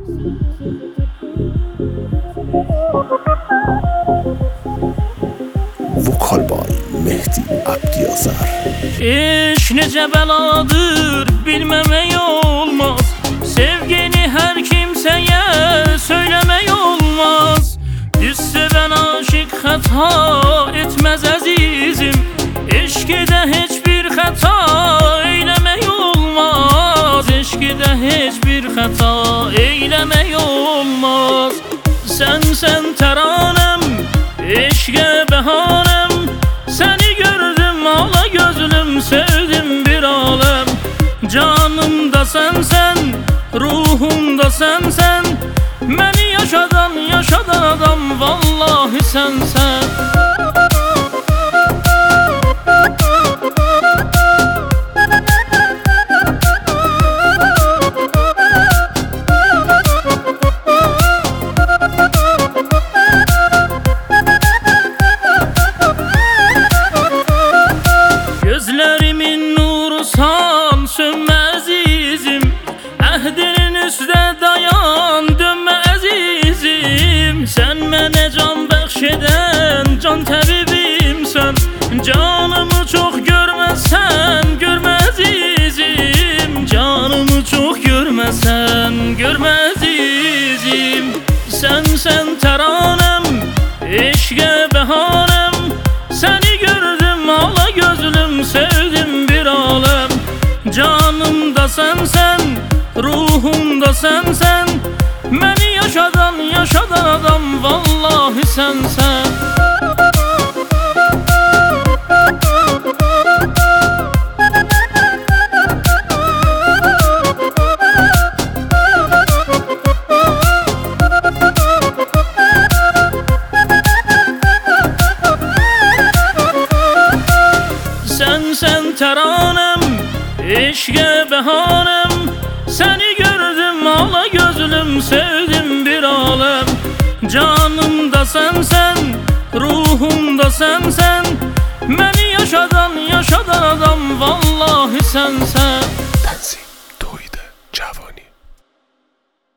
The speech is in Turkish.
Vokal boy Mehdi Abdiyazar. İş nece beladır bilmemek olmaz. Sevgini her kimseye söylemek olmaz. Düşse ben aşık hata etmez azizim. Eşkide hiçbir hata eylemek olmaz. Eşkide hiçbir hata eylemek olmaz. Sen teranem, eşke behanem. Seni gördüm ala gözlüm, sevdim bir alem. Canımda sen, ruhumda sen. Beni yaşadan adam vallahi sen. Gözlerimin nurusan sönme azizim. Ehdinin üstüne dayan dönme azizim. Sen mene can bəxşeden can təbibimsən. Canımı çok görmesen görme azizim. Canımı çok görmesen görme azizim. Sen teranem, eşke behanem. Seni gördüm ala gözlüm, sevdim bir alem. Canımda sen, ruhumda sen. Beni yaşadan adam vallahi sen. Sen teranem, eşke behanem. Seni gördüm ala gözlüm, sevdim bir alem. Canımda sen, ruhumda sen. Beni yaşadan adam vallahi sen.